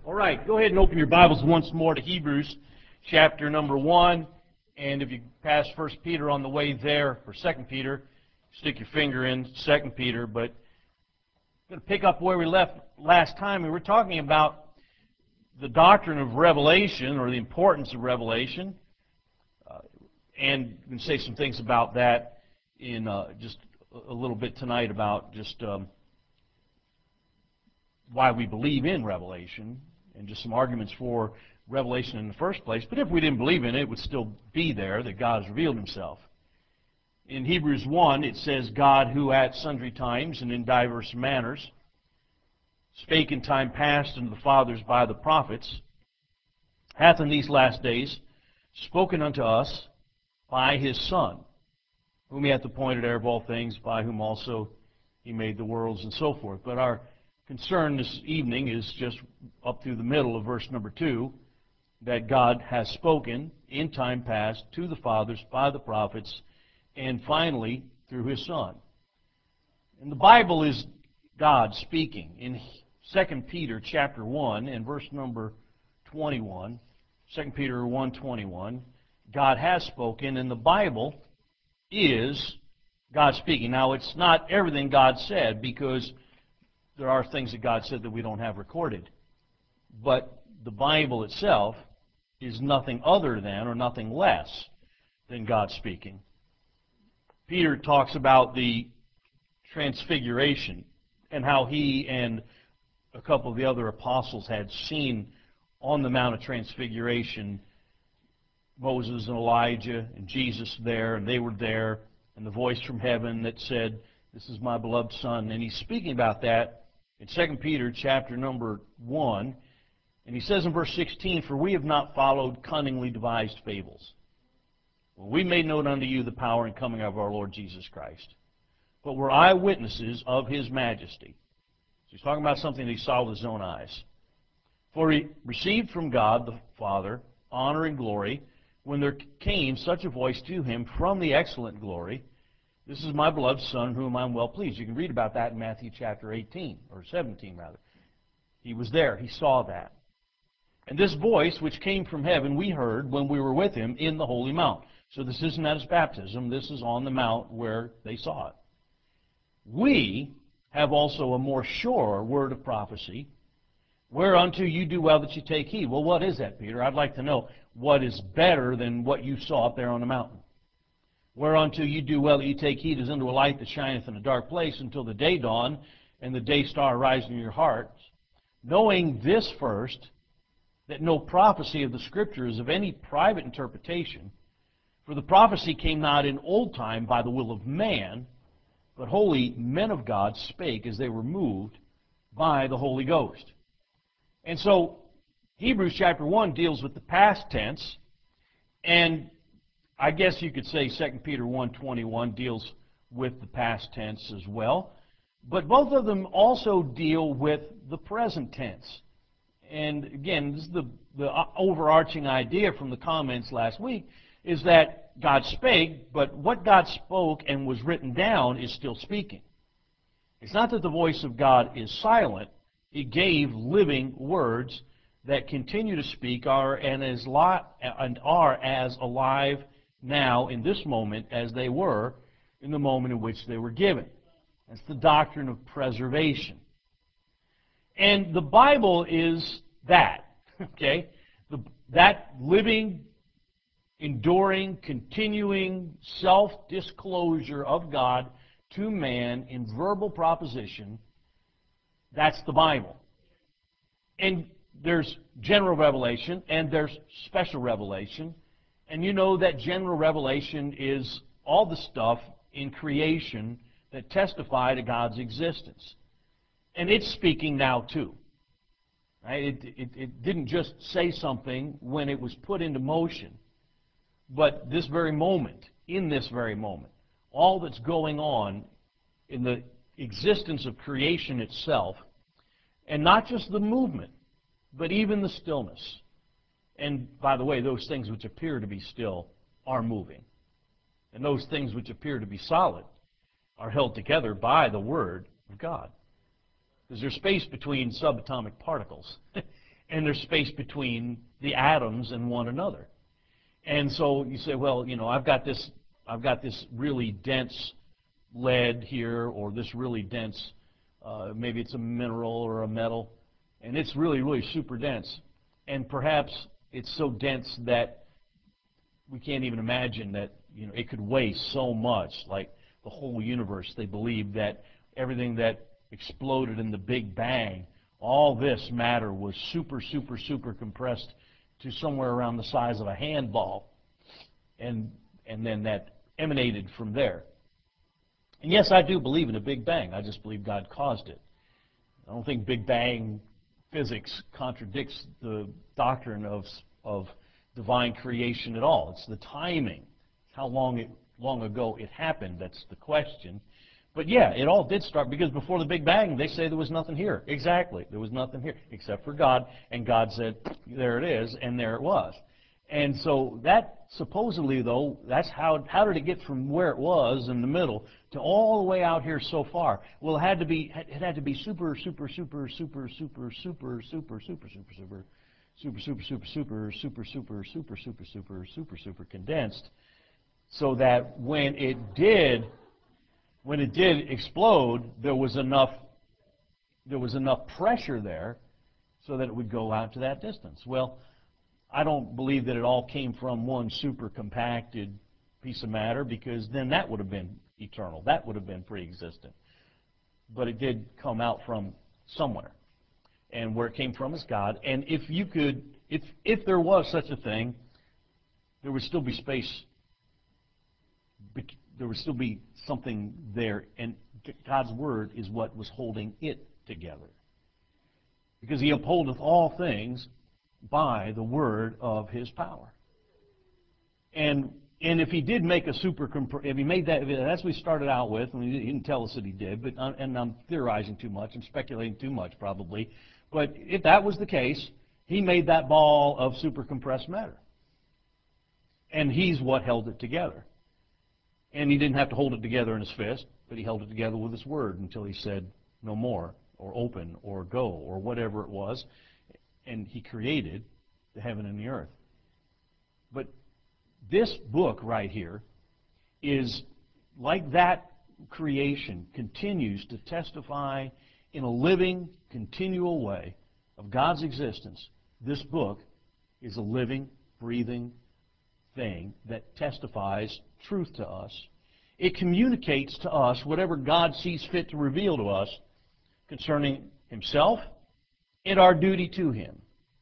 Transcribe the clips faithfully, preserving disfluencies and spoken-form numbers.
All right, go ahead and open your Bibles once more to Hebrews chapter number one. And if you pass First Peter on the way there, or Second Peter, stick your finger in Second Peter. But I'm going to pick up where we left last time. We were talking about the doctrine of revelation, or the importance of revelation. Uh, and we can say some things about that in uh, just a little bit tonight about just um, why we believe in revelation, and just some arguments for revelation in the first place. But if we didn't believe in it, it would still be there, that God has revealed himself. In Hebrews one, it says, God, who at sundry times and in diverse manners spake in time past unto the fathers by the prophets, hath in these last days spoken unto us by his Son, whom he hath appointed heir of all things, by whom also he made the worlds, and so forth. But our concern this evening is just up through the middle of verse number two, that God has spoken in time past to the fathers by the prophets, and finally through his Son. And the Bible is God speaking. In Second Peter chapter one and verse number twenty-one, Second Peter one twenty-one, God has spoken, and the Bible is God speaking. Now, it's not everything God said, because there are things that God said that we don't have recorded. But the Bible itself is nothing other than, or nothing less than God speaking. Peter talks about the transfiguration and how he and a couple of the other apostles had seen on the Mount of Transfiguration Moses and Elijah and Jesus there, and they were there, and the voice from heaven that said, "This is my beloved Son." And he's speaking about that in Second Peter chapter number one, and he says in verse sixteen, "For we have not followed cunningly devised fables. Well, we made known unto you the power and coming of our Lord Jesus Christ, but were eyewitnesses of his majesty." So he's talking about something that he saw with his own eyes. "For he received from God the Father honor and glory, when there came such a voice to him from the excellent glory, This is my beloved Son, whom I am well pleased." You can read about that in Matthew chapter eighteen, or seventeen rather. He was there. He saw that. "And this voice which came from heaven we heard when we were with him in the holy mount." So this isn't at his baptism. This is on the mount where they saw it. "We have also a more sure word of prophecy, whereunto you do well that you take heed." Well, what is that, Peter? I'd like to know what is better than what you saw up there on the mountain. "Whereunto you do well that you take heed as unto a light that shineth in a dark place until the day dawn and the day star rise in your hearts. Knowing this first, that no prophecy of the Scripture is of any private interpretation. For the prophecy came not in old time by the will of man, but holy men of God spake as they were moved by the Holy Ghost." And so Hebrews chapter one deals with the past tense, and I guess you could say Second Peter one twenty-one deals with the past tense as well. But both of them also deal with the present tense. And again, this is the, the overarching idea from the comments last week, is that God spake, but what God spoke and was written down is still speaking. It's not that the voice of God is silent. He gave living words that continue to speak are and, as li and are as alive now in this moment as they were in the moment in which they were given. That's the doctrine of preservation. And the Bible is that, okay? The, that living, enduring, continuing self-disclosure of God to man in verbal proposition, that's the Bible. And there's general revelation and there's special revelation. And you know that general revelation is all the stuff in creation that testify to God's existence. And it's speaking now too. Right? It, it, it didn't just say something when it was put into motion, but this very moment, in this very moment, all that's going on in the existence of creation itself, and not just the movement, but even the stillness. And by the way, those things which appear to be still are moving. And those things which appear to be solid are held together by the Word of God. Because there's space between subatomic particles. and there's space between the atoms and one another. And so you say, well, you know, I've got this, I've got this really dense lead here, or this really dense, uh, maybe it's a mineral or a metal, and it's really, really super dense. And perhaps it's so dense that we can't even imagine that, you know, it could weigh so much, like the whole universe. They believe that everything that exploded in the Big Bang, all this matter was super, super, super compressed to somewhere around the size of a handball, and and then that emanated from there. And yes, I do believe in a Big Bang. I just believe God caused it. I don't think Big Bang physics contradicts the doctrine of of divine creation at all. It's the timing, how long it long ago it happened. That's the question. But yeah, it all did start because before the Big Bang, they say there was nothing here. Exactly, there was nothing here except for God, and God said, "There it is," and there it was. And so that supposedly, though, that's how how did it get from where it was in the middle to all the way out here so far? Well, it had to be it had to be super, super, super, super, super, super, super, super, super, super. super, super, super, super, super, super, super, super, super, super, super condensed, so that when it did, when it did explode, there was enough, there was enough pressure there, so that it would go out to that distance. Well, I don't believe that it all came from one super compacted piece of matter, because then that would have been eternal. That would have been pre-existent. But it did come out from somewhere. And where it came from is God. And if you could, if if there was such a thing, there would still be space. There would still be something there, and God's word is what was holding it together. Because He upholdeth all things by the word of His power. And and if He did make a super, if He made that, that's what we started out with, and He didn't tell us that He did, but and I'm theorizing too much, I'm speculating too much probably. But if that was the case, He made that ball of super compressed matter. And He's what held it together. And He didn't have to hold it together in His fist, but He held it together with His word until He said no more, or open, or go, or whatever it was. And He created the heaven and the earth. But this book right here is like that creation, continues to testify in a living, continual way of God's existence. This book is a living, breathing thing that testifies truth to us. It communicates to us whatever God sees fit to reveal to us concerning Himself and our duty to Him.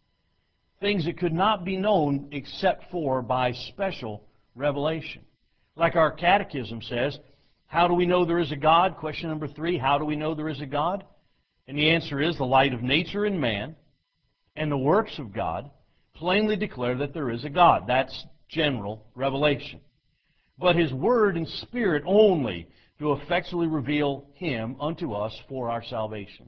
Things that could not be known except for by special revelation. Like our catechism says, how do we know there is a God? Question number three, how do we know there is a God? And the answer is the light of nature in man and the works of God plainly declare that there is a God. That's general revelation. But His Word and Spirit only do effectually reveal Him unto us for our salvation.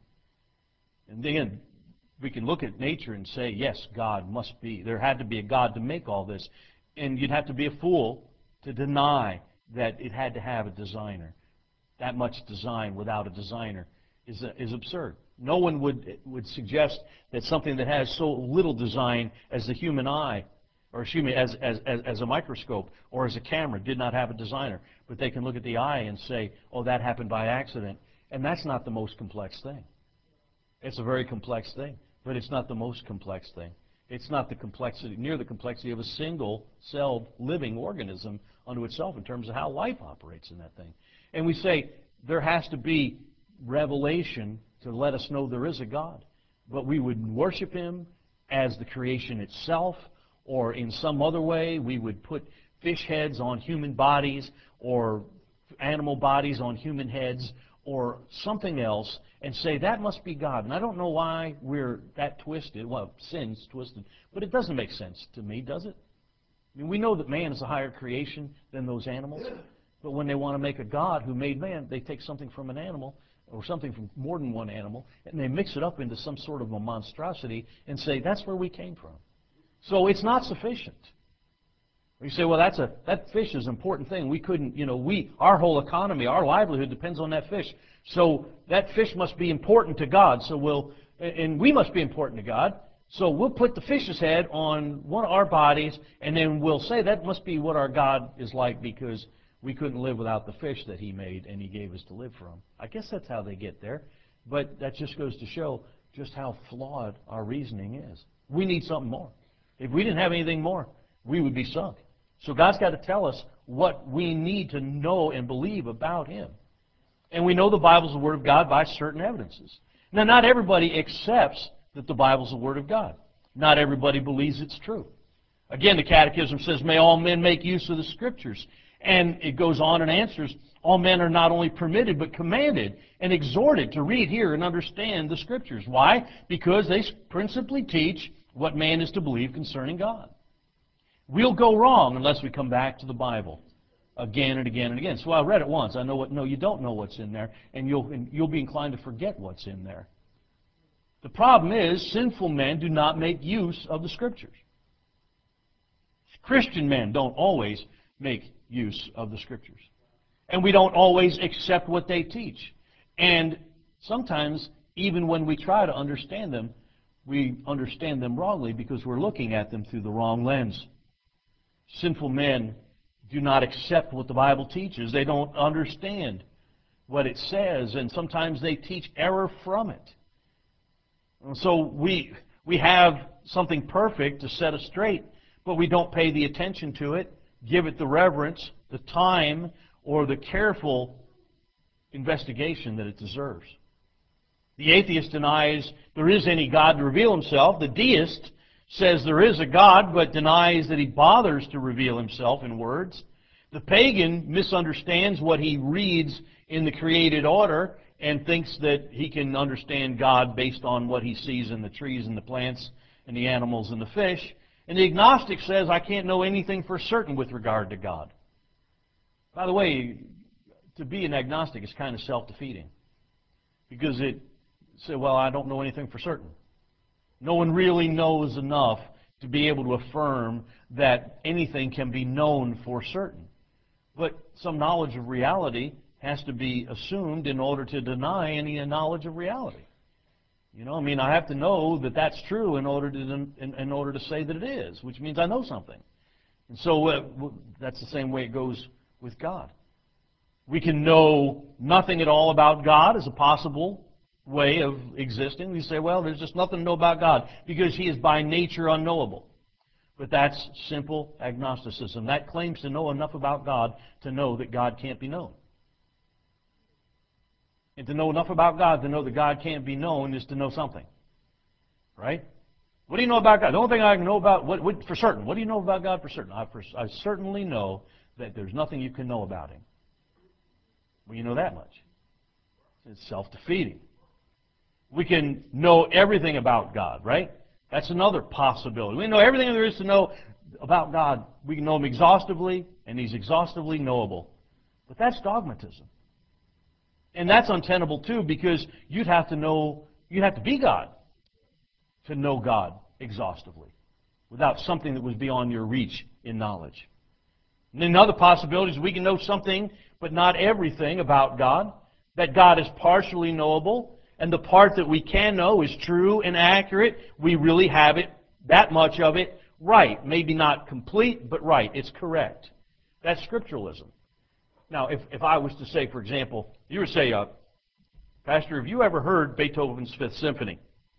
And again, we can look at nature and say, yes, God must be. There had to be a God to make all this. And you'd have to be a fool to deny that it had to have a designer. That much design without a designer is, is absurd. No one would, would suggest that something that has so little design as the human eye, or excuse me, as, as, as, as a microscope or as a camera did not have a designer. But they can look at the eye and say, oh, that happened by accident. And that's not the most complex thing. It's a very complex thing, but it's not the most complex thing. It's not the complexity, near the complexity of a single-celled living organism unto itself in terms of how life operates in that thing. And we say there has to be revelation to let us know there is a God. But we would worship Him as the creation itself, or in some other way we would put fish heads on human bodies, or animal bodies on human heads, or something else, and say that must be God. And I don't know why we're that twisted. Well, sin's twisted, but it doesn't make sense to me, does it? I mean, we know that man is a higher creation than those animals, but when they want to make a God who made man, they take something from an animal, or something from more than one animal, and they mix it up into some sort of a monstrosity and say that's where we came from. So it's not sufficient. You say, well, that's a that fish is an important thing. We couldn't, you know, we our whole economy, our livelihood depends on that fish. So that fish must be important to God. So we'll, and we must be important to God. So we'll put the fish's head on one of our bodies, and then we'll say that must be what our God is like because we couldn't live without the fish that He made and He gave us to live from. I guess that's how they get there. But that just goes to show just how flawed our reasoning is. We need something more. If we didn't have anything more, we would be sunk. So God's got to tell us what we need to know and believe about Him. And we know the Bible's the Word of God by certain evidences. Now, not everybody accepts that the Bible's the Word of God. Not everybody believes it's true. Again, the Catechism says, may all men make use of the Scriptures. And it goes on and answers, all men are not only permitted, but commanded and exhorted to read, hear, and understand the Scriptures. Why? Because they principally teach what man is to believe concerning God. We'll go wrong unless we come back to the Bible again and again and again. So I read it once. I know what. No, you don't know what's in there, and you'll, and you'll be inclined to forget what's in there. The problem is, sinful men do not make use of the Scriptures. Christian men don't always make use of the Scriptures. And we don't always accept what they teach. And sometimes, even when we try to understand them, we understand them wrongly because we're looking at them through the wrong lens. Sinful men do not accept what the Bible teaches. They don't understand what it says, and sometimes they teach error from it. And so we, we have something perfect to set us straight, but we don't pay the attention to it, give it the reverence, the time, or the careful investigation that it deserves. The atheist denies there is any God to reveal Himself. The deist says there is a God, but denies that He bothers to reveal Himself in words. The pagan misunderstands what he reads in the created order and thinks that he can understand God based on what he sees in the trees and the plants and the animals and the fish. And the agnostic says, I can't know anything for certain with regard to God. By the way, to be an agnostic is kind of self-defeating. Because it says, well, I don't know anything for certain. No one really knows enough to be able to affirm that anything can be known for certain. But some knowledge of reality has to be assumed in order to deny any knowledge of reality. You know, I mean, I have to know that that's true in order to in, in order to say that it is, which means I know something. And so uh, that's the same way it goes with God. We can know nothing at all about God as a possible way of existing. We say, well, there's just nothing to know about God because He is by nature unknowable. But that's simple agnosticism. That claims to know enough about God to know that God can't be known. And to know enough about God to know that God can't be known is to know something. Right? What do you know about God? The only thing I can know about, what, what, for certain, what do you know about God for certain? I, for, I certainly know that there's nothing you can know about Him. Well, you know that much. It's self-defeating. We can know everything about God, right? That's another possibility. We know everything there is to know about God. We can know Him exhaustively, and He's exhaustively knowable. But that's dogmatism. And that's untenable too, because you'd have to know, you'd have to be God to know God exhaustively, without something that was beyond your reach in knowledge. And then another possibility is we can know something, but not everything about God, that God is partially knowable, and the part that we can know is true and accurate. We really have it, that much of it, right. Maybe not complete, but right. It's correct. That's scripturalism. Now, if, if I was to say, for example, you would say, uh, Pastor, have you ever heard Beethoven's Fifth Symphony?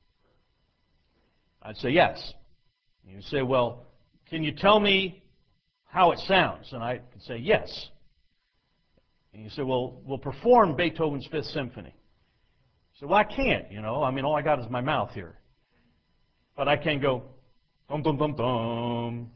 I'd say yes. And you'd say, well, can you tell me how it sounds? And I could say yes. And you say, well, we'll perform Beethoven's Fifth Symphony. So, well, I can't, you know. I mean, all I got is my mouth here. But I can go, dum, dum, dum, dum.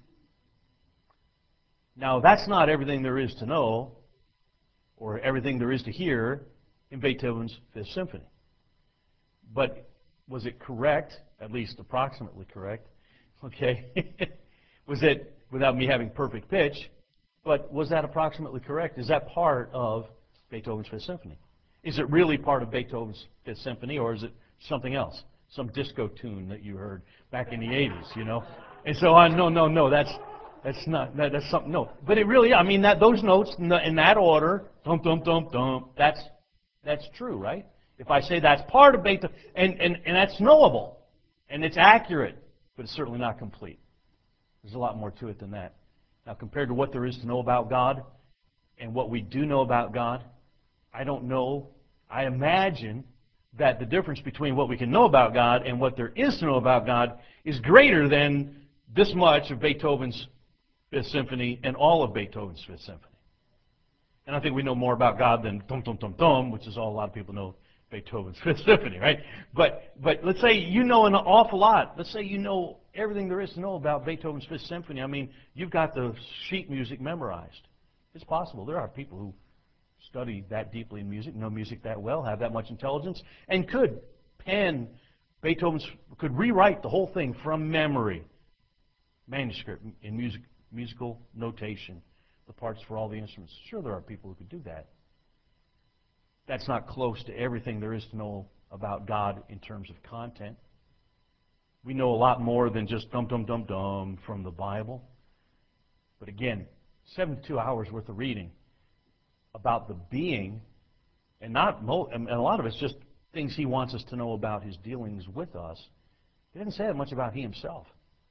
Now, that's not everything there is to know or everything there is to hear in Beethoven's Fifth Symphony. But was it correct, at least approximately correct? Okay. Was it, without me having perfect pitch, but was that approximately correct? Is that part of Beethoven's Fifth Symphony? Is it really part of Beethoven's Fifth Symphony, or is it something else? Some disco tune that you heard back in the eighties, you know? And so on, no, no, no, that's that's not, that, that's something, no. But it really, I mean, that those notes in, the, in that order, dum, dum, dum, dum, that's, that's true, right? If I say that's part of Beethoven, and, and, and that's knowable, And it's accurate, but it's certainly not complete. There's a lot more to it than that. Now, compared to what there is to know about God and what we do know about God, I don't know. I imagine that the difference between what we can know about God and what there is to know about God is greater than this much of Beethoven's Fifth Symphony and all of Beethoven's Fifth Symphony. And I think we know more about God than Dum Dum Dum Dum, which is all a lot of people know Beethoven's Fifth Symphony, right? But but let's say you know an awful lot. Let's say you know everything there is to know about Beethoven's Fifth Symphony. I mean, you've got the sheet music memorized. It's possible. There are people who study that deeply in music, know music that well, have that much intelligence, and could pen Beethoven's, could rewrite the whole thing from memory, manuscript in music, musical notation, the parts for all the instruments. Sure, there are people who could do that. That's not close to everything there is to know about God in terms of content. We know a lot more than just dum dum dum dum from the Bible. But again, seventy-two hours worth of reading about the being, and not mo and a lot of it's just things he wants us to know about his dealings with us. He doesn't say that much about he himself.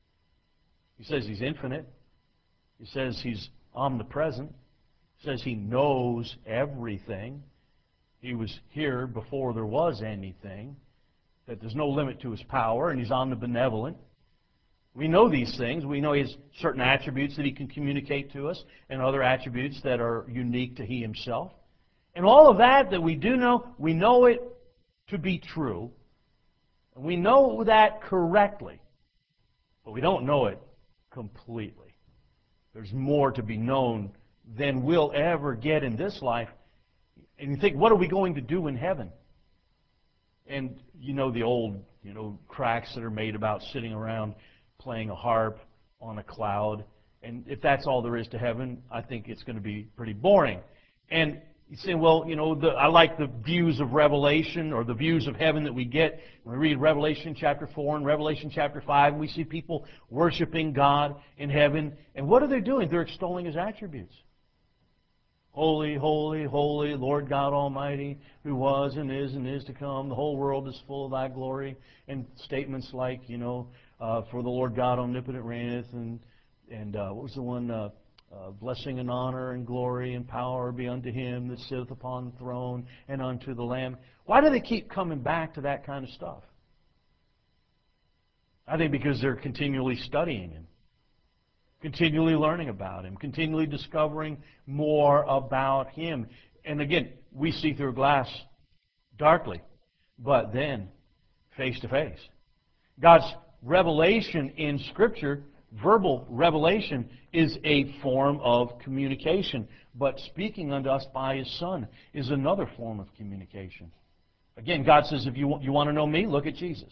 He says he's infinite. He says he's omnipresent. He says he knows everything. He was here before there was anything, that there's no limit to his power, and he's omnibenevolent. We know these things. We know he has certain attributes that he can communicate to us and other attributes that are unique to he himself. And all of that that we do know, we know it to be true. And we know that correctly, but we don't know it completely. There's more to be known than we'll ever get in this life. And you think, what are we going to do in heaven? And you know the old, you know, cracks that are made about sitting around playing a harp on a cloud. And if that's all there is to heaven, I think it's going to be pretty boring. And you say, well, you know, the, I like the views of Revelation or the views of heaven that we get. When we read Revelation chapter four and Revelation chapter five, and we see people worshiping God in heaven. And what are they doing? They're extolling his attributes. Holy, holy, holy, Lord God Almighty, who was and is and is to come. The whole world is full of thy glory. And statements like, you know, uh, for the Lord God omnipotent reigneth, and, and uh, what was the one? Uh, uh, blessing and honor and glory and power be unto him that sitteth upon the throne and unto the Lamb. Why do they keep coming back to that kind of stuff? I think because they're continually studying him, continually learning about him, continually discovering more about him. And again, we see through a glass darkly, but then face to face. God's revelation in Scripture, verbal revelation, is a form of communication. But speaking unto us by his Son is another form of communication. Again, God says, if you want, you want to know me, look at Jesus.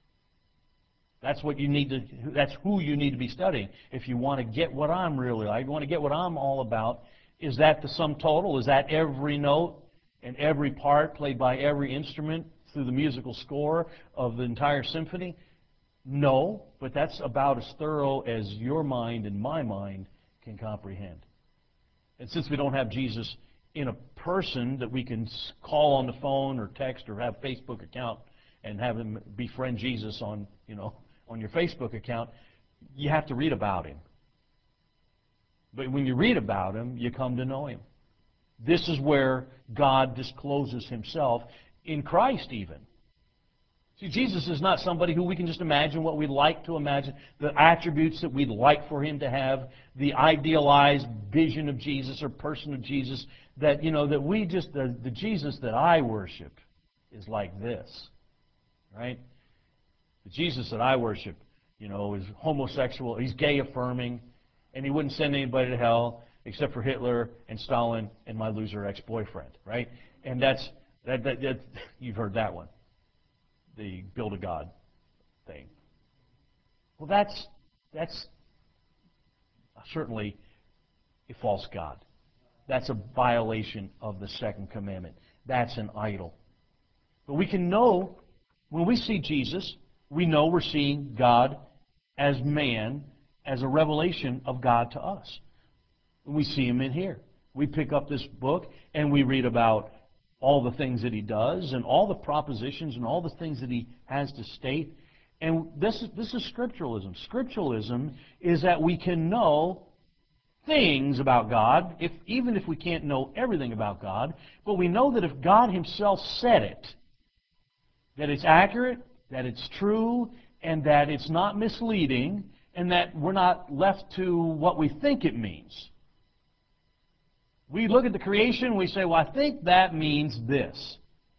That's what you need to, that's who you need to be studying. If you want to get what I'm really like, you want to get what I'm all about, is that the sum total? Is that every note and every part played by every instrument through the musical score of the entire symphony? No, but that's about as thorough as your mind and my mind can comprehend. And since we don't have Jesus in a person that we can call on the phone or text or have a Facebook account and have him befriend Jesus on, you know, on your Facebook account, you have to read about him. But when you read about him, you come to know him. This is where God discloses himself in Christ even. See, Jesus is not somebody who we can just imagine what we'd like to imagine, the attributes that we'd like for him to have, the idealized vision of Jesus or person of Jesus, that, you know, that we just, the, the Jesus that I worship is like this, right? The Jesus that I worship, you know, is homosexual, he's gay-affirming, and he wouldn't send anybody to hell except for Hitler and Stalin and my loser ex-boyfriend, right? And that's, that, that, that, you've heard that one, the build a God thing. Well, that's, that's certainly a false god. That's a violation of the second commandment. That's an idol. But we can know, when we see Jesus, we know we're seeing God as man, as a revelation of God to us. We see him in here. We pick up this book and we read about all the things that he does and all the propositions and all the things that he has to state. And this is, this is scripturalism. Scripturalism is that we can know things about God, if, even if we can't know everything about God, but we know that if God Himself said it, that it's accurate, that it's true, and that it's not misleading, and that we're not left to what we think it means. We look at the creation, we say, well, I think that means this.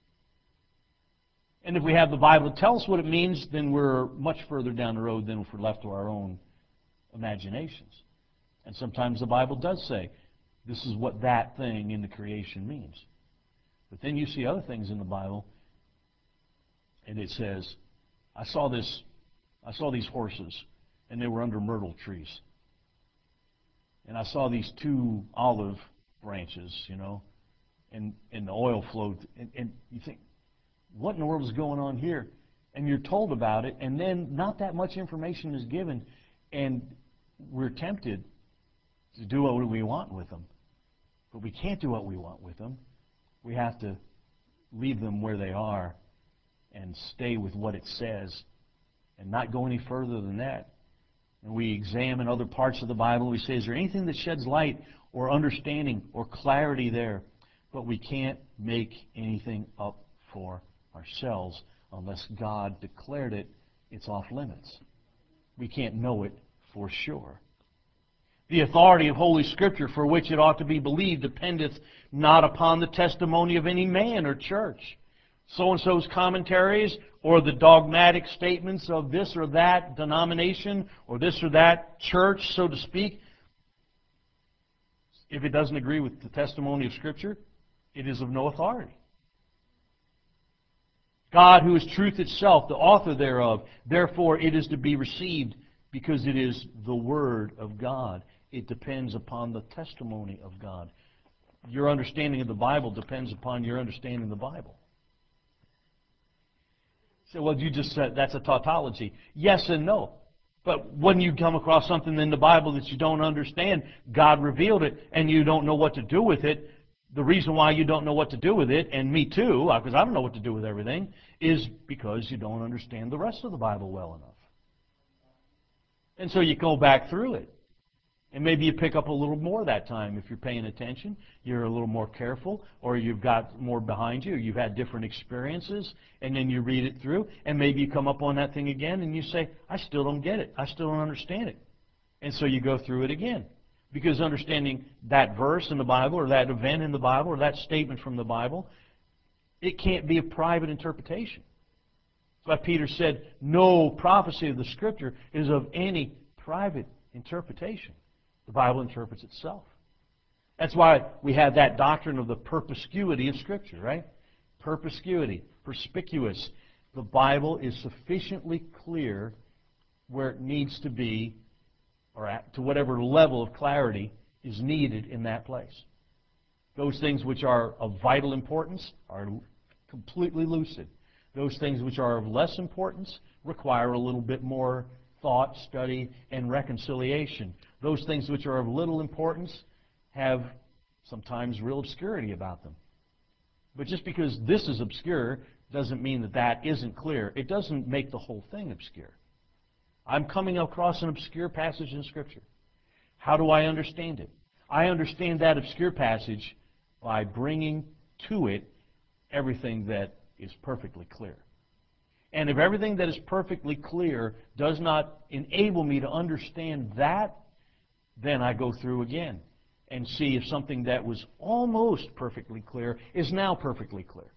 And if we have the Bible to tell us what it means, then we're much further down the road than if we're left to our own imaginations. And sometimes the Bible does say, this is what that thing in the creation means. But then you see other things in the Bible, and it says, I saw this, I saw these horses, and they were under myrtle trees. And I saw these two olive branches, you know, and, and the oil flowed. And, and you think, what in the world is going on here? And you're told about it, and then not that much information is given, and we're tempted to do what we want with them. But we can't do what we want with them. We have to leave them where they are and stay with what it says and not go any further than that. And we examine other parts of the Bible. We say, is there anything that sheds light or understanding or clarity there? But we can't make anything up for ourselves unless God declared it. It's off limits. We can't know it for sure. The authority of Holy Scripture, for which it ought to be believed, dependeth not upon the testimony of any man or church. So-and-so's commentaries or the dogmatic statements of this or that denomination or this or that church, so to speak, if it doesn't agree with the testimony of Scripture, it is of no authority. God, who is truth itself, the author thereof, therefore it is to be received because it is the Word of God. It depends upon the testimony of God. Your understanding of the Bible depends upon your understanding of the Bible. So, well, you just said that's a tautology. Yes and no. But when you come across something in the Bible that you don't understand, God revealed it, and you don't know what to do with it, the reason why you don't know what to do with it, and me too, because I don't know what to do with everything, is because you don't understand the rest of the Bible well enough. And so you go back through it. And maybe you pick up a little more that time if you're paying attention. You're a little more careful, or you've got more behind you, or you've had different experiences, and then you read it through, and maybe you come up on that thing again, and you say, I still don't get it. I still don't understand it. And so you go through it again. Because understanding that verse in the Bible, or that event in the Bible, or that statement from the Bible, it can't be a private interpretation. That's why Peter said, no prophecy of the Scripture is of any private interpretation. The Bible interprets itself. That's why we have that doctrine of the perspicuity of Scripture, right? Perspicuity, perspicuous. The Bible is sufficiently clear where it needs to be, or at, to whatever level of clarity is needed in that place. Those things which are of vital importance are completely lucid. Those things which are of less importance require a little bit more thought, study, and reconciliation. Those things which are of little importance have sometimes real obscurity about them. But just because this is obscure doesn't mean that that isn't clear. It doesn't make the whole thing obscure. I'm coming across an obscure passage in Scripture. How do I understand it? I understand that obscure passage by bringing to it everything that is perfectly clear. And if everything that is perfectly clear does not enable me to understand that, then I go through again and see if something that was almost perfectly clear is now perfectly clear.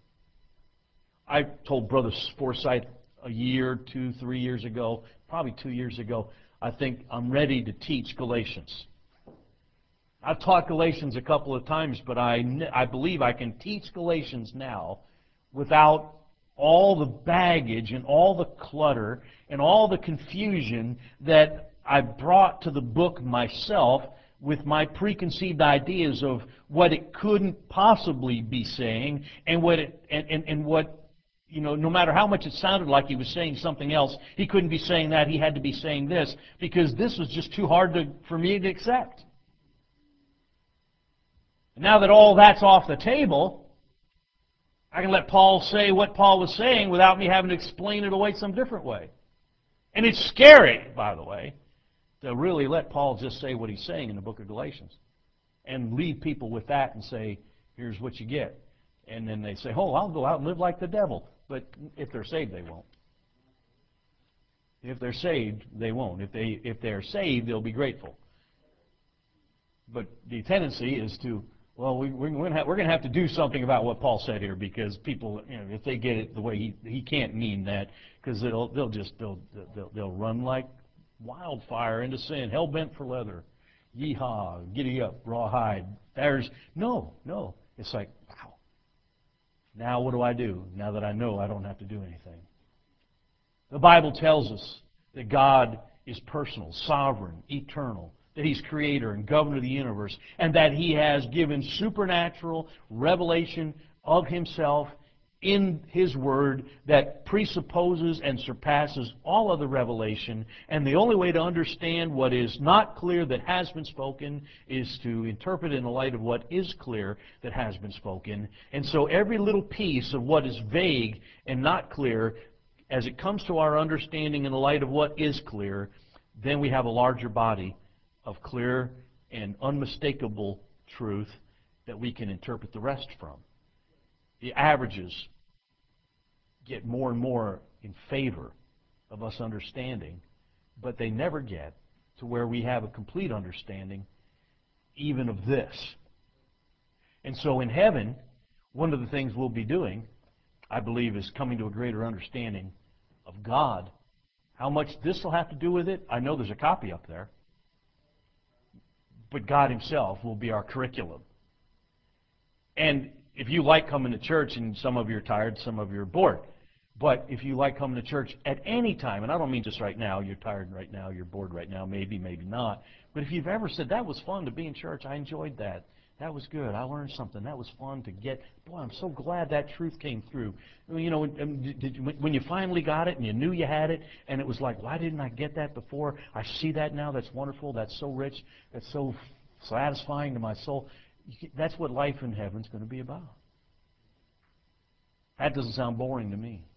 I told Brother Forsythe a year, two, three years ago, probably two years ago, I think I'm ready to teach Galatians. I've taught Galatians a couple of times, but I, I believe I can teach Galatians now without all the baggage and all the clutter and all the confusion that I brought to the book myself with my preconceived ideas of what it couldn't possibly be saying and what it and, and, and what, you know, no matter how much it sounded like he was saying something else, he couldn't be saying that, he had to be saying this, because this was just too hard to, for me to accept. Now that all that's off the table, I can let Paul say what Paul was saying without me having to explain it away some different way. And it's scary, by the way, to really let Paul just say what he's saying in the book of Galatians and leave people with that and say, here's what you get. And then they say, oh, I'll go out and live like the devil. But if they're saved, they won't. If they're saved, they won't. If, they, if they're saved, they'll be grateful. But the tendency is to, well, we, we're going to have, we're going to have to do something about what Paul said here, because people, you know, if they get it the way he, he can't mean that, because they'll, they'll just, they'll, they'll, they'll run like wildfire into sin, hell-bent for leather. Yeehaw, giddy up, rawhide. There's, no, no. It's like, wow. Now what do I do, now that I know I don't have to do anything? The Bible tells us that God is personal, sovereign, eternal, that He's creator and governor of the universe, and that He has given supernatural revelation of Himself in His Word that presupposes and surpasses all other revelation. And the only way to understand what is not clear that has been spoken is to interpret in the light of what is clear that has been spoken. And so every little piece of what is vague and not clear, as it comes to our understanding in the light of what is clear, then we have a larger body of clear and unmistakable truth that we can interpret the rest from. The averages get more and more in favor of us understanding, but they never get to where we have a complete understanding even of this. And so in heaven, one of the things we'll be doing, I believe, is coming to a greater understanding of God. How much this will have to do with it, I know there's a copy up there. But God Himself will be our curriculum. And if you like coming to church, and some of you are tired, some of you are bored, but if you like coming to church at any time, and I don't mean just right now, you're tired right now, you're bored right now, maybe, maybe not, but if you've ever said, that was fun to be in church, I enjoyed that, that was good, I learned something, that was fun to get, boy, I'm so glad that truth came through. You know, when you finally got it and you knew you had it, and it was like, why didn't I get that before? I see that now, that's wonderful, that's so rich, that's so satisfying to my soul. That's what life in heaven is going to be about. That doesn't sound boring to me.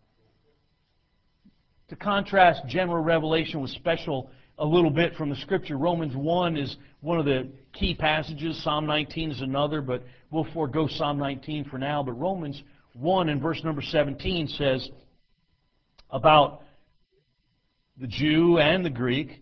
To contrast general revelation with special a little bit from the Scripture, Romans one is one of the key passages. Psalm nineteen is another, but we'll forego Psalm nineteen for now. But Romans one in verse number seventeen says about the Jew and the Greek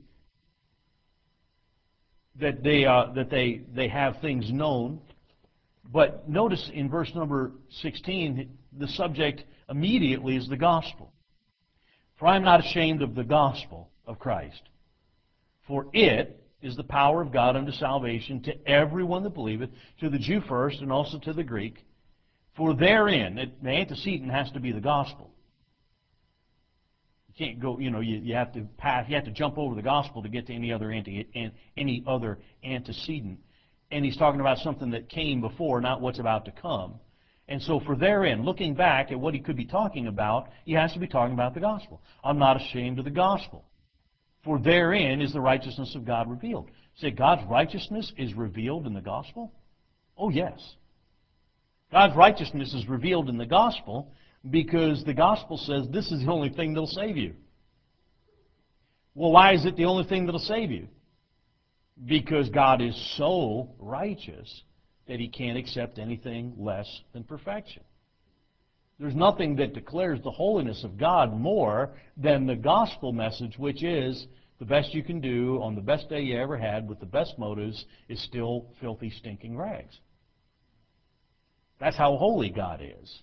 that they uh, that they they have things known. But notice in verse number sixteen, the subject immediately is the gospel. For I am not ashamed of the gospel of Christ, for it is the power of God unto salvation to everyone that believeth, to the Jew first and also to the Greek. For therein, it, the antecedent has to be the gospel. You can't go, you know, you, you have to pass, you have to jump over the gospel to get to any other anti, any other antecedent. And he's talking about something that came before, not what's about to come. And so for therein, looking back at what he could be talking about, he has to be talking about the gospel. I'm not ashamed of the gospel. For therein is the righteousness of God revealed. Say, God's righteousness is revealed in the gospel? Oh, yes. God's righteousness is revealed in the gospel because the gospel says this is the only thing that will save you. Well, why is it the only thing that will save you? Because God is so righteous that He can't accept anything less than perfection. There's nothing that declares the holiness of God more than the gospel message, which is the best you can do on the best day you ever had with the best motives is still filthy, stinking rags. That's how holy God is.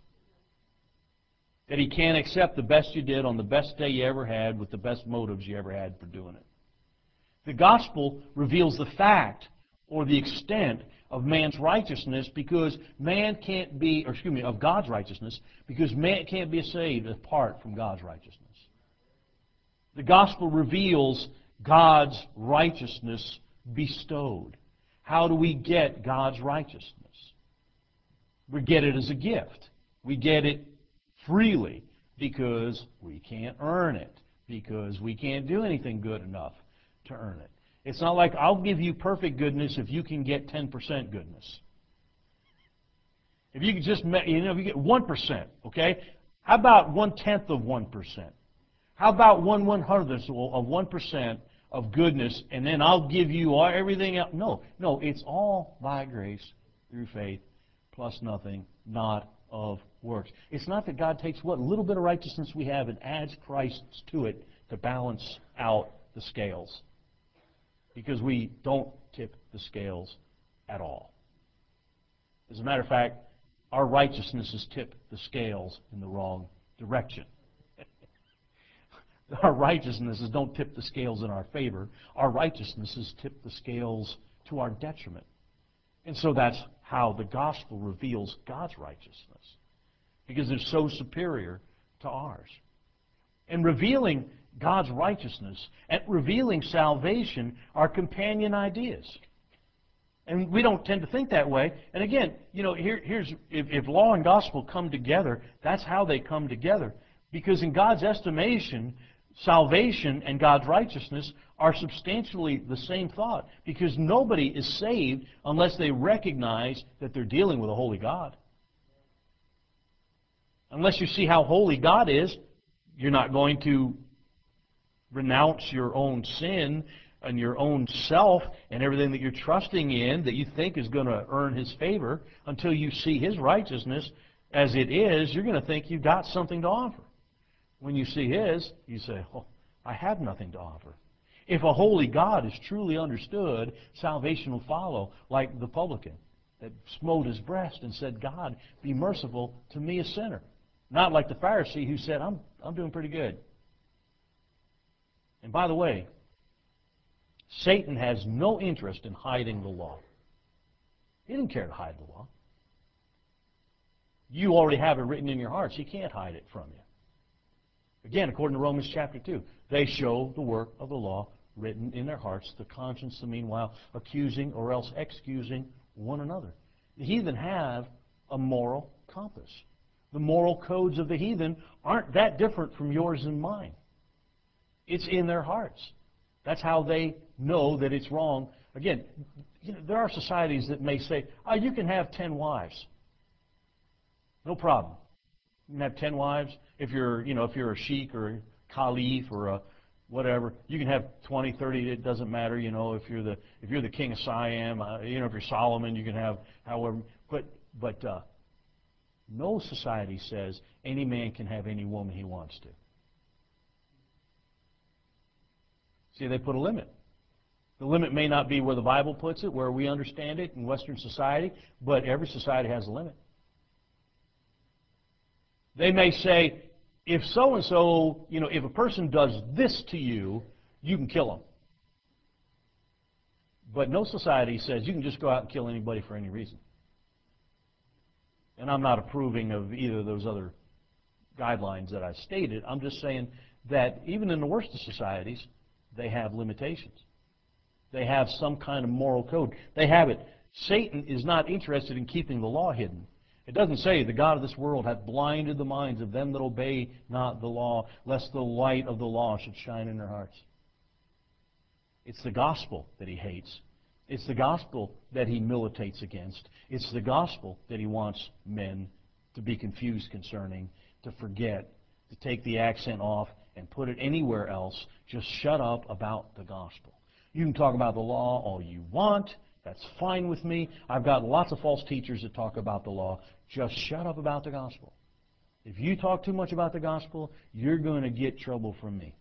That He can't accept the best you did on the best day you ever had with the best motives you ever had for doing it. The gospel reveals the fact or the extent of man's righteousness because man can't be, or excuse me, of God's righteousness, because man can't be saved apart from God's righteousness. The gospel reveals God's righteousness bestowed. How do we get God's righteousness? We get it as a gift. We get it freely because we can't earn it, because we can't do anything good enough to earn it. It's not like I'll give you perfect goodness if you can get ten percent goodness. If you can just, you know, if you get one percent, okay? How about one-tenth of one percent? How about one one hundredth of one percent of goodness, and then I'll give you all, everything else? No, no, it's all by grace through faith, plus nothing, not of works. It's not that God takes what little bit of righteousness we have and adds Christ to it to balance out the scales, because we don't tip the scales at all. As a matter of fact, our righteousnesses tip the scales in the wrong direction. Our righteousnesses don't tip the scales in our favor. Our righteousnesses tip the scales to our detriment. And so that's how the gospel reveals God's righteousness, because it's so superior to ours. And revealing God's righteousness and revealing salvation are companion ideas. And we don't tend to think that way. And again, you know, here, here's if, if law and gospel come together, that's how they come together. Because in God's estimation, salvation and God's righteousness are substantially the same thought, because nobody is saved unless they recognize that they're dealing with a holy God. Unless you see how holy God is, you're not going to renounce your own sin and your own self and everything that you're trusting in that you think is going to earn His favor. Until you see His righteousness as it is, you're going to think you've got something to offer. When you see His, you say, oh, I have nothing to offer. If a holy God is truly understood, salvation will follow, like the publican that smote his breast and said, God, be merciful to me, a sinner. Not like the Pharisee who said, I'm, I'm doing pretty good. And by the way, Satan has no interest in hiding the law. He didn't care to hide the law. You already have it written in your hearts. He can't hide it from you. Again, according to Romans chapter two, they show the work of the law written in their hearts, the conscience, the meanwhile, accusing or else excusing one another. The heathen have a moral compass. The moral codes of the heathen aren't that different from yours and mine. It's in their hearts. That's how they know that it's wrong. Again, you know, there are societies that may say, oh, you can have ten wives. No problem. You can have ten wives. If you're, you know, if you're a sheik or a caliph or a whatever, you can have twenty, thirty. It doesn't matter. You know, if you're the if you're the king of Siam, uh, you know, if you're Solomon, you can have however. But but uh, no society says any man can have any woman he wants to. See, they put a limit. The limit may not be where the Bible puts it, where we understand it in Western society, but every society has a limit. They may say, if so-and-so, you know, if a person does this to you, you can kill them. But no society says you can just go out and kill anybody for any reason. And I'm not approving of either of those other guidelines that I stated. I'm just saying that even in the worst of societies, they have limitations. They have some kind of moral code. They have it. Satan is not interested in keeping the law hidden. It doesn't say, the God of this world hath blinded the minds of them that obey not the law, lest the light of the law should shine in their hearts. It's the gospel that he hates. It's the gospel that he militates against. It's the gospel that he wants men to be confused concerning, to forget, to take the accent off and put it anywhere else. Just shut up about the gospel. You can talk about the law all you want. That's fine with me. I've got lots of false teachers that talk about the law. Just shut up about the gospel. If you talk too much about the gospel, you're going to get trouble from me.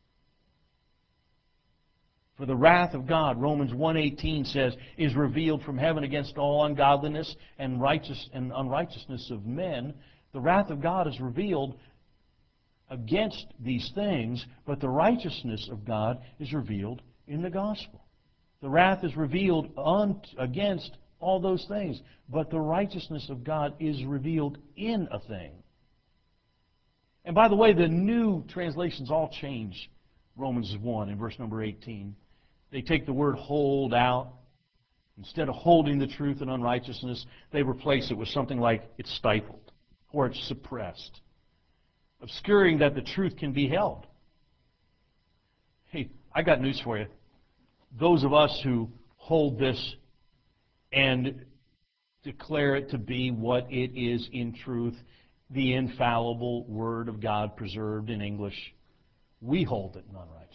For the wrath of God, Romans one eighteen says, is revealed from heaven against all ungodliness and righteous and unrighteousness of men. The wrath of God is revealed against these things, but the righteousness of God is revealed in the gospel. The wrath is revealed un against all those things, but the righteousness of God is revealed in a thing. And by the way, the new translations all change Romans one in verse number eighteen. They take the word hold out. Instead of holding the truth in unrighteousness, they replace it with something like it's stifled or it's suppressed, obscuring that the truth can be held. Hey, I got news for you. Those of us who hold this and declare it to be what it is in truth, the infallible Word of God preserved in English, we hold it in unrighteousness.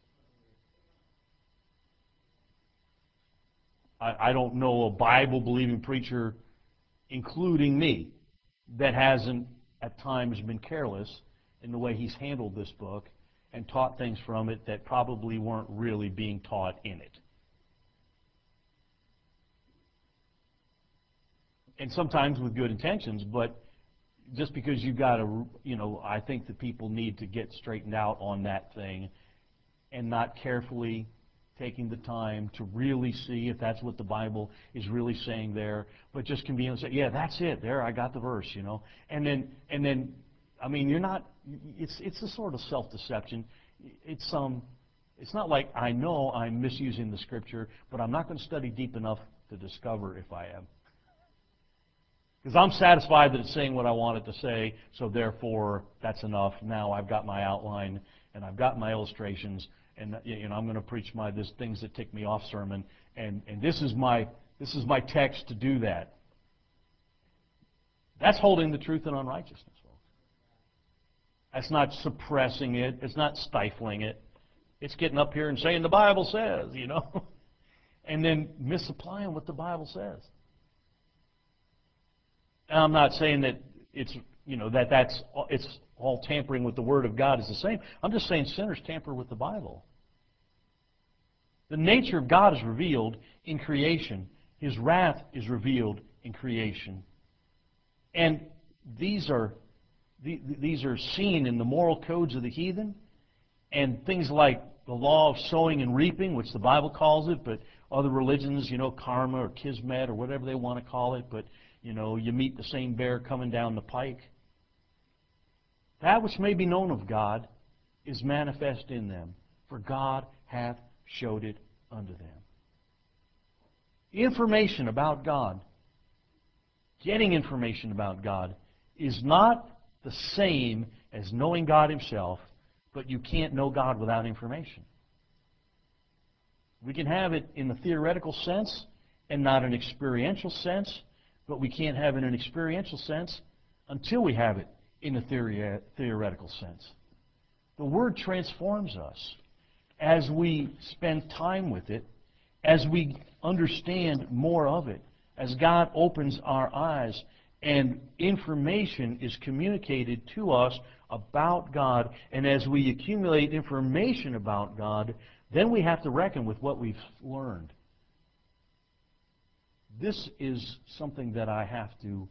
I, I don't know a Bible-believing preacher, including me, that hasn't at times been careless in the way he's handled this book and taught things from it that probably weren't really being taught in it. And sometimes with good intentions, but just because you've got to, you know, I think that people need to get straightened out on that thing and not carefully taking the time to really see if that's what the Bible is really saying there, but just conveniently say, yeah, that's it, there, I got the verse, you know. And then, and then, I mean, you're not, it's, it's a sort of self-deception. It's, um, it's not like I know I'm misusing the Scripture, but I'm not going to study deep enough to discover if I am. Because I'm satisfied that it's saying what I want it to say, so therefore that's enough. Now I've got my outline and I've got my illustrations, and you know I'm going to preach my this things that tick me off sermon, and and this is my this is my text to do that. That's holding the truth in unrighteousness, folks. That's not suppressing it. It's not stifling it. It's getting up here and saying the Bible says, you know, and then misapplying what the Bible says. And I'm not saying that it's, you know, that that's it's all tampering with the Word of God is the same. I'm just saying sinners tamper with the Bible. The nature of God is revealed in creation. His wrath is revealed in creation. And these are these are seen in the moral codes of the heathen, and things like the law of sowing and reaping, which the Bible calls it, but other religions, you know, karma or kismet or whatever they want to call it, but you know, you meet the same bear coming down the pike. That which may be known of God is manifest in them, for God hath showed it unto them. Information about God, getting information about God, is not the same as knowing God Himself, but you can't know God without information. We can have it in the theoretical sense and not an experiential sense, but we can't have it in an experiential sense until we have it in a theory, theoretical sense. The Word transforms us as we spend time with it, as we understand more of it, as God opens our eyes and information is communicated to us about God, and as we accumulate information about God, then we have to reckon with what we've learned. This is something that I have to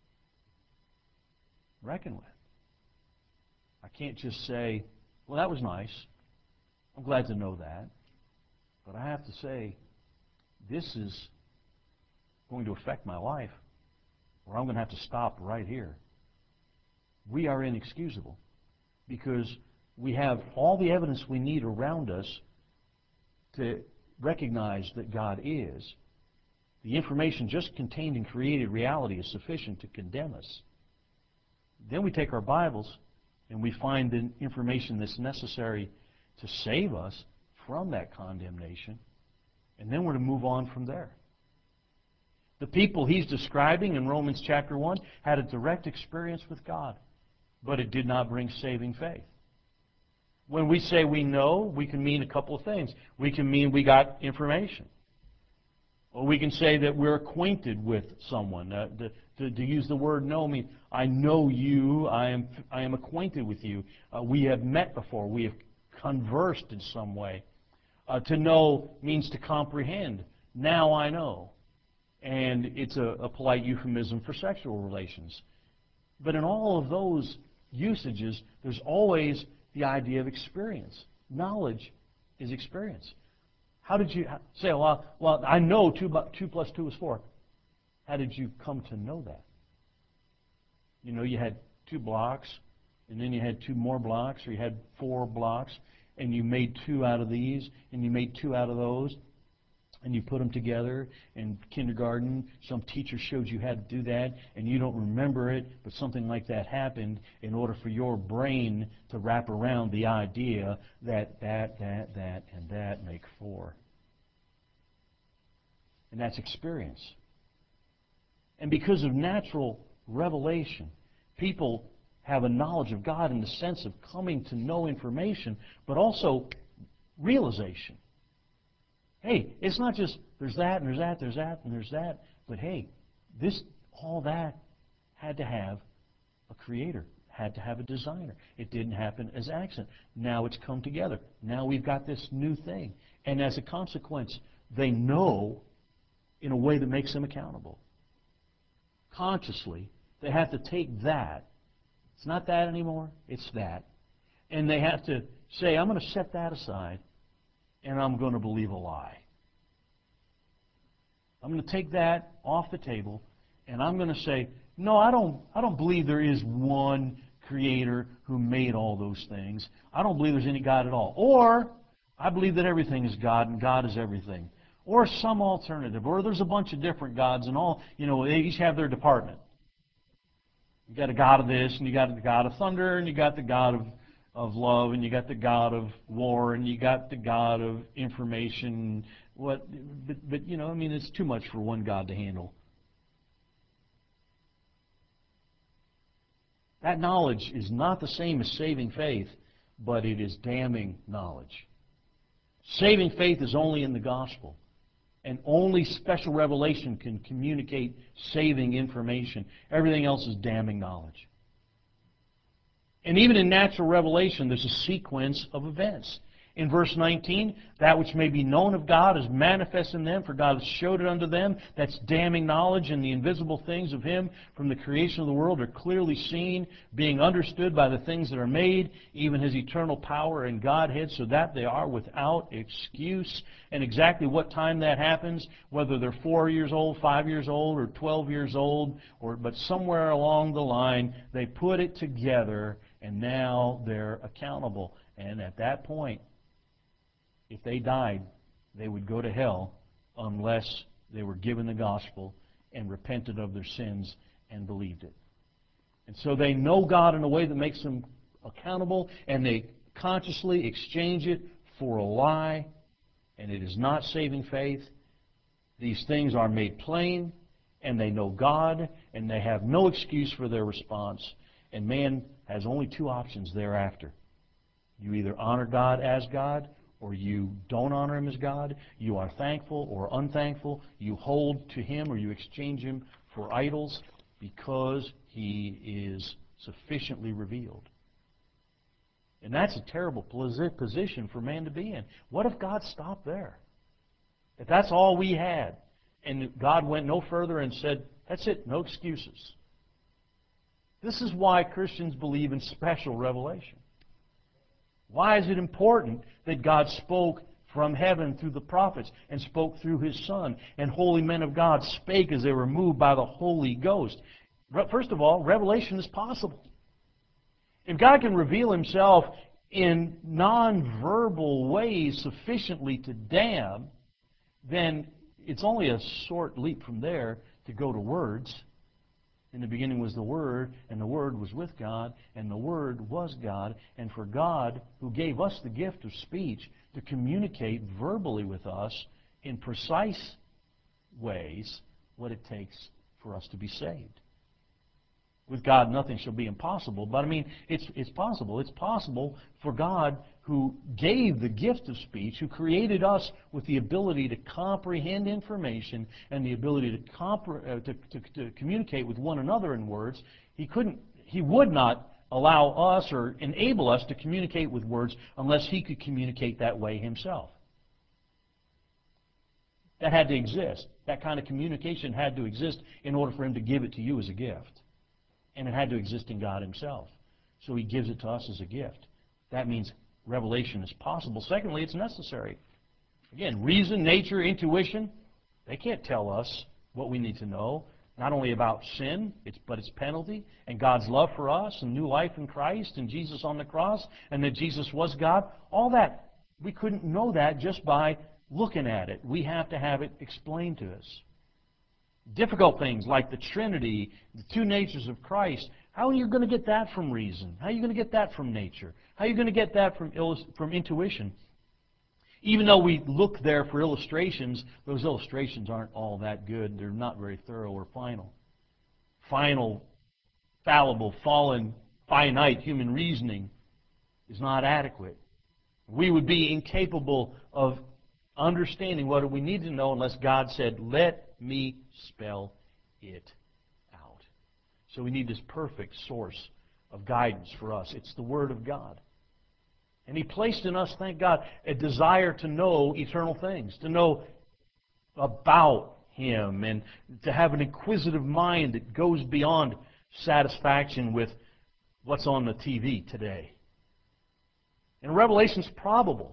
reckon with. I can't just say, well, that was nice. I'm glad to know that. But I have to say, this is going to affect my life, or I'm going to have to stop right here. We are inexcusable because we have all the evidence we need around us to recognize that God is. The information just contained in created reality is sufficient to condemn us. Then we take our Bibles and we find the information that's necessary to save us from that condemnation, and then we're to move on from there. The people he's describing in Romans chapter one had a direct experience with God, but it did not bring saving faith. When we say we know, we can mean a couple of things. We can mean we got information. Or we can say that we're acquainted with someone. Uh, to, to, to use the word know means I know you, I am, I am acquainted with you. Uh, we have met before. We have conversed in some way. Uh, to know means to comprehend. Now I know. And it's a, a polite euphemism for sexual relations. But in all of those usages, there's always the idea of experience. Knowledge is experience. How did you say, well, well I know two, two plus two is four. How did you come to know that? You know, you had two blocks, and then you had two more blocks, or you had four blocks, and you made two out of these, and you made two out of those, and you put them together. In kindergarten, some teacher showed you how to do that, and you don't remember it, but something like that happened in order for your brain to wrap around the idea that that, that, that, and that make four. And that's experience. And because of natural revelation, people have a knowledge of God in the sense of coming to know information, but also realization. Hey, it's not just there's that and there's that, there's that and there's that, but hey, this all that had to have a creator, had to have a designer. It didn't happen as accident. Now it's come together. Now we've got this new thing. And as a consequence, they know in a way that makes them accountable. Consciously, they have to take that. It's not that anymore, it's that. And they have to say, I'm going to set that aside, and I'm going to believe a lie. I'm going to take that off the table, and I'm going to say, no, I don't, I don't believe there is one creator who made all those things. I don't believe there's any God at all. Or, I believe that everything is God, and God is everything. Or some alternative. Or there's a bunch of different gods, and all, you know, they each have their department. You got a God of this, and you got the God of thunder, and you got the God of, of love, and you got the God of war, and you got the God of information. What? But, but you know, I mean, it's too much for one God to handle. That knowledge is not the same as saving faith, but it is damning knowledge. Saving faith is only in the gospel. And only special revelation can communicate saving information. Everything else is damning knowledge. And even in natural revelation, there's a sequence of events. In verse nineteen, that which may be known of God is manifest in them, for God has showed it unto them. That's damning knowledge, and the invisible things of Him from the creation of the world are clearly seen, being understood by the things that are made, even His eternal power and Godhead, so that they are without excuse. And exactly what time that happens, whether they're four years old, five years old, or twelve years old, or but somewhere along the line, they put it together, and now they're accountable. And at that point, if they died, they would go to hell unless they were given the gospel and repented of their sins and believed it. And so they know God in a way that makes them accountable, and they consciously exchange it for a lie, and it is not saving faith. These things are made plain, and they know God, and they have no excuse for their response. And man has only two options thereafter. You either honor God as God, or you don't honor Him as God. You are thankful or unthankful. You hold to Him or you exchange Him for idols because He is sufficiently revealed. And that's a terrible position for man to be in. What if God stopped there? If that's all we had, and God went no further and said, that's it, no excuses. This is why Christians believe in special revelation. Why is it important that God spoke from heaven through the prophets and spoke through His Son, and holy men of God spake as they were moved by the Holy Ghost? First of all, revelation is possible. If God can reveal Himself in non-verbal ways sufficiently to damn, then it's only a short leap from there to go to words. In the beginning was the Word, and the Word was with God, and the Word was God. And for God, who gave us the gift of speech, to communicate verbally with us in precise ways what it takes for us to be saved. With God, nothing shall be impossible. But, I mean, it's, it's possible. It's possible for God, who gave the gift of speech, who created us with the ability to comprehend information and the ability to, compre uh, to, to, to communicate with one another in words. He couldn't, He would not allow us or enable us to communicate with words unless He could communicate that way Himself. That had to exist. That kind of communication had to exist in order for Him to give it to you as a gift. And it had to exist in God Himself. So He gives it to us as a gift. That means revelation is possible. Secondly, it's necessary. Again, reason, nature, intuition, they can't tell us what we need to know, not only about sin, it's, but its penalty, and God's love for us, and new life in Christ, and Jesus on the cross, and that Jesus was God. All that, we couldn't know that just by looking at it. We have to have it explained to us. Difficult things like the Trinity, the two natures of Christ, how are you going to get that from reason? How are you going to get that from nature? How are you going to get that from, from intuition? Even though we look there for illustrations, those illustrations aren't all that good. They're not very thorough or final. Final, fallible, fallen finite human reasoning is not adequate. We would be incapable of understanding what we need to know unless God said, let me spell it out. So we need this perfect source of guidance for us. It's the Word of God. And He placed in us, thank God, a desire to know eternal things, to know about Him, and to have an inquisitive mind that goes beyond satisfaction with what's on the T V today. And Revelation's probable.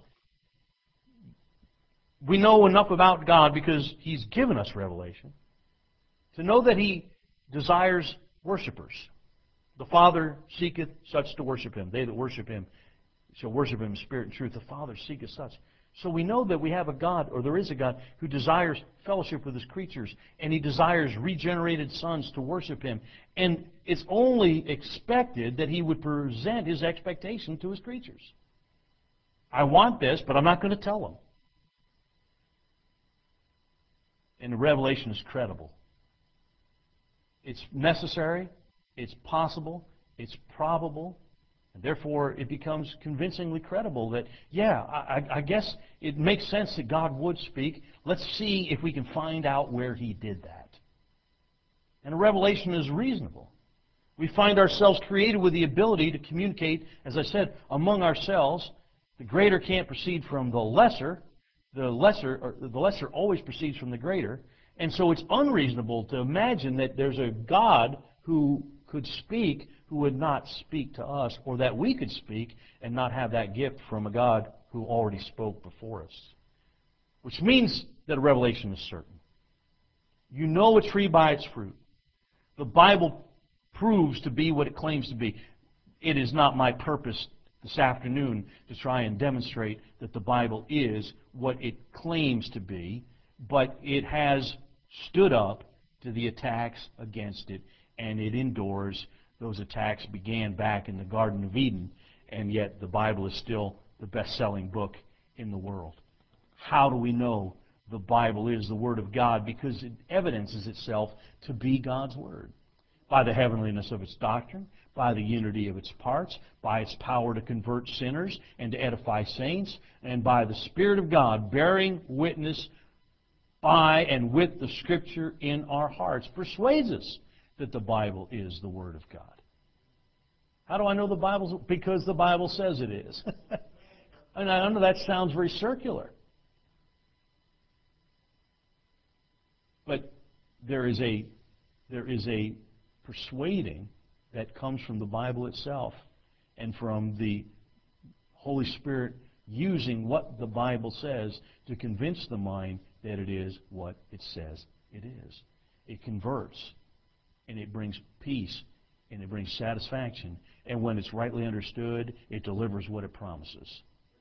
We know enough about God because He's given us revelation to know that He desires worshipers. The Father seeketh such to worship Him. They that worship Him shall worship Him in spirit and truth. The Father seeketh such. So we know that we have a God, or there is a God, who desires fellowship with His creatures, and He desires regenerated sons to worship Him. And it's only expected that He would present His expectation to His creatures. I want this, but I'm not going to tell them. And the revelation is credible. It's necessary, it's possible, it's probable, and therefore it becomes convincingly credible that, yeah, I, I guess it makes sense that God would speak. Let's see if we can find out where He did that. And a revelation is reasonable. We find ourselves created with the ability to communicate, as I said, among ourselves. The greater can't proceed from the lesser. The lesser, or the lesser always proceeds from the greater. And so it's unreasonable to imagine that there's a God who could speak who would not speak to us, or that we could speak and not have that gift from a God who already spoke before us. Which means that a revelation is certain. You know a tree by its fruit. The Bible proves to be what it claims to be. It is not my purpose this afternoon to try and demonstrate that the Bible is what it claims to be, but it has stood up to the attacks against it, and it endures. Those attacks began back in the Garden of Eden, and yet the Bible is still the best-selling book in the world. How do we know the Bible is the Word of God? Because it evidences itself to be God's Word. By the heavenliness of its doctrine, by the unity of its parts, by its power to convert sinners and to edify saints, and by the Spirit of God bearing witness by and with the Scripture in our hearts, persuades us that the Bible is the Word of God. How do I know the Bible's? Because the Bible says it is. And I know that sounds very circular. But there is a there is a persuading that comes from the Bible itself and from the Holy Spirit using what the Bible says to convince the mind that it is what it says it is. It converts, and it brings peace, and it brings satisfaction. And when it's rightly understood, it delivers what it promises.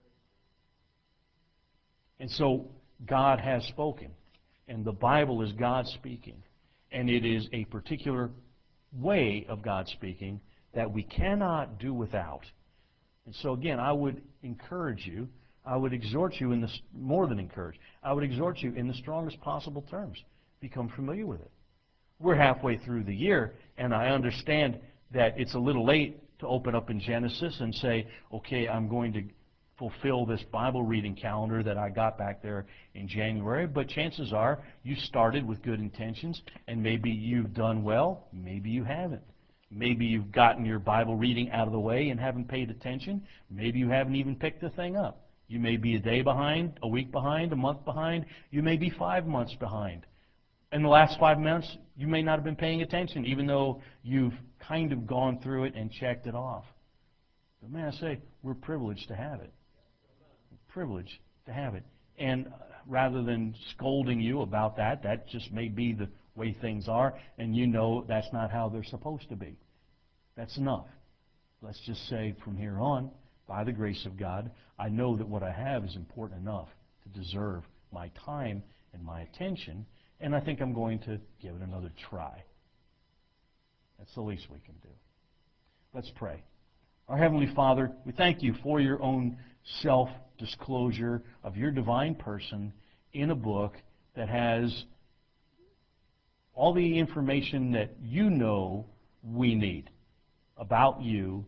And so God has spoken, and the Bible is God speaking, and it is a particular way of God speaking that we cannot do without. And so again, I would encourage you, I would exhort you in this, more than encourage, I would exhort you in the strongest possible terms. Become familiar with it. We're halfway through the year, and I understand that it's a little late to open up in Genesis and say, okay, I'm going to fulfill this Bible reading calendar that I got back there in January, but chances are you started with good intentions, and maybe you've done well, maybe you haven't. Maybe you've gotten your Bible reading out of the way and haven't paid attention. Maybe you haven't even picked the thing up. You may be a day behind, a week behind, a month behind. You may be five months behind. In the last five months, you may not have been paying attention, even though you've kind of gone through it and checked it off. But man, I say, we're privileged to have it. We're privileged to have it. And rather than scolding you about that, that just may be the way things are, and you know that's not how they're supposed to be. That's enough. Let's just say from here on, by the grace of God, I know that what I have is important enough to deserve my time and my attention, and I think I'm going to give it another try. That's the least we can do. Let's pray. Our Heavenly Father, we thank you for your own self-disclosure of your divine person in a book that has all the information that you know we need. about you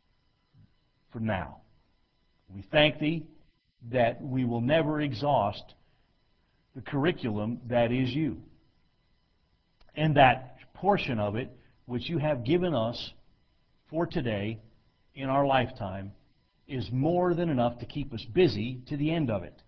for now. We thank Thee that we will never exhaust the curriculum that is you, and that portion of it which you have given us for today in our lifetime is more than enough to keep us busy to the end of it.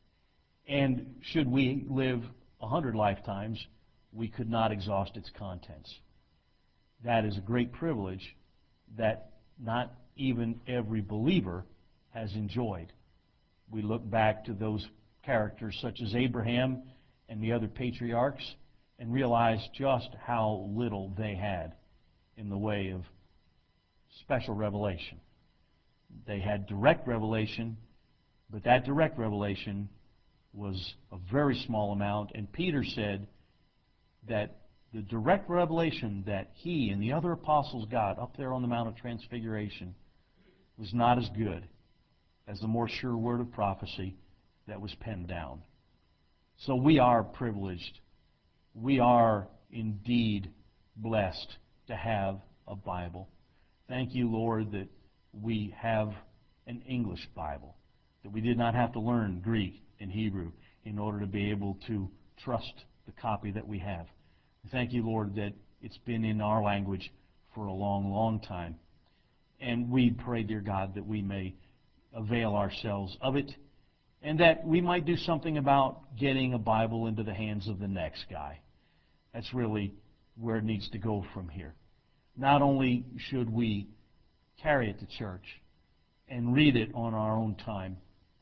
And should we live a hundred lifetimes, we could not exhaust its contents. That is a great privilege that not even every believer has enjoyed. We look back to those characters such as Abraham and the other patriarchs and realize just how little they had in the way of special revelation. They had direct revelation, but that direct revelation was a very small amount. And Peter said that the direct revelation that he and the other apostles got up there on the Mount of Transfiguration was not as good as the more sure word of prophecy that was penned down. So we are privileged. We are indeed blessed to have a Bible. Thank you, Lord, that we have an English Bible, that we did not have to learn Greek and Hebrew in order to be able to trust the copy that we have. Thank you, Lord, that it's been in our language for a long, long time. And we pray, dear God, that we may avail ourselves of it, and that we might do something about getting a Bible into the hands of the next guy. That's really where it needs to go from here. Not only should we carry it to church and read it on our own time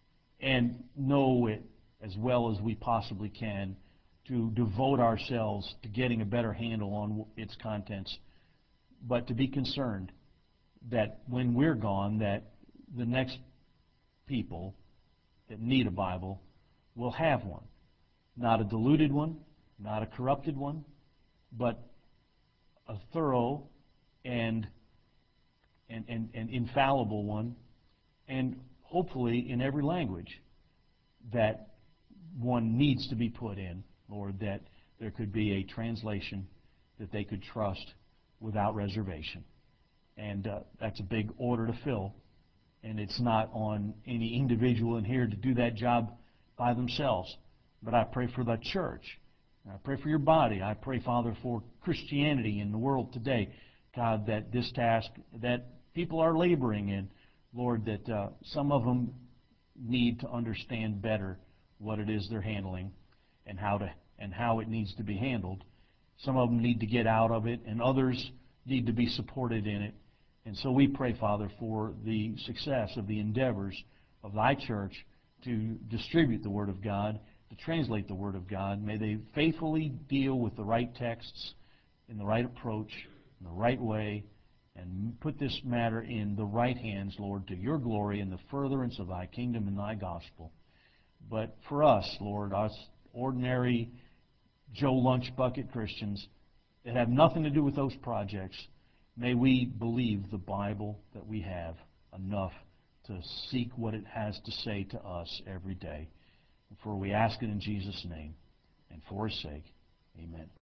and know it as well as we possibly can, to devote ourselves to getting a better handle on its contents, but to be concerned that when we're gone, that the next people that need a Bible will have one. Not a diluted one, not a corrupted one, but a thorough and, and, and, and infallible one, and hopefully in every language that one needs to be put in, Lord, that there could be a translation that they could trust without reservation. And uh, that's a big order to fill. And it's not on any individual in here to do that job by themselves. But I pray for the church. I pray for your body. I pray, Father, for Christianity in the world today. God, that this task that people are laboring in, Lord, that uh, some of them need to understand better what it is they're handling and how to and how it needs to be handled. Some of them need to get out of it, and others need to be supported in it. And so we pray, Father, for the success of the endeavors of Thy church to distribute the Word of God, to translate the Word of God. May they faithfully deal with the right texts, in the right approach, in the right way, and put this matter in the right hands, Lord, to Your glory and the furtherance of Thy kingdom and Thy gospel. But for us, Lord, us ordinary Joe Lunch Bucket Christians that have nothing to do with those projects, may we believe the Bible that we have enough to seek what it has to say to us every day. For we ask it in Jesus' name and for His sake. Amen.